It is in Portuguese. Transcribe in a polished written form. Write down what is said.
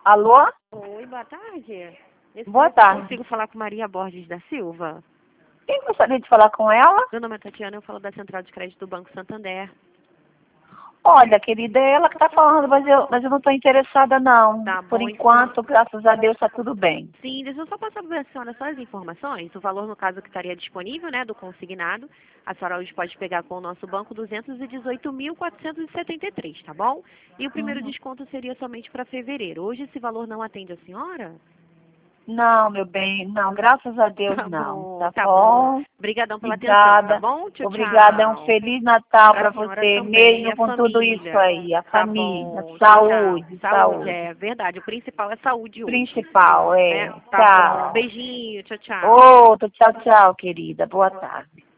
Alô? Oi, boa tarde. Boa tarde. Consigo falar com Maria Borges da Silva? Quem gostaria de falar com ela? Meu nome é Tatiana, eu falo da Central de Crédito do Banco Santander. Olha, querida, é ela que está falando, mas eu não estou interessada, não. Tá Por bom, enquanto, graças a Deus, está tudo bem. Sim, deixa eu só passar para a senhora só as informações. O valor, no caso, que estaria disponível, né, do consignado, a senhora hoje pode pegar com o nosso banco 218.473, tá bom? E o primeiro Uhum. desconto seria somente para fevereiro. Hoje esse valor não atende a senhora? Não, meu bem, não, graças a Deus, Tá não. bom, Tá tá bom. bom? Obrigadão pela atenção, tá Obrigada. bom? Tchau, Obrigada, um tchau. Feliz Natal Para para a senhora você, também, mesmo a com tudo isso família. aí, a Tá família. bom, tchau, tchau. Saúde, Saúde, saúde. é verdade. O principal é saúde hoje, Principal, né? é. Tá bom. Tchau. Beijinho, tchau, tchau. Outro, tchau, tchau, querida. Boa tarde.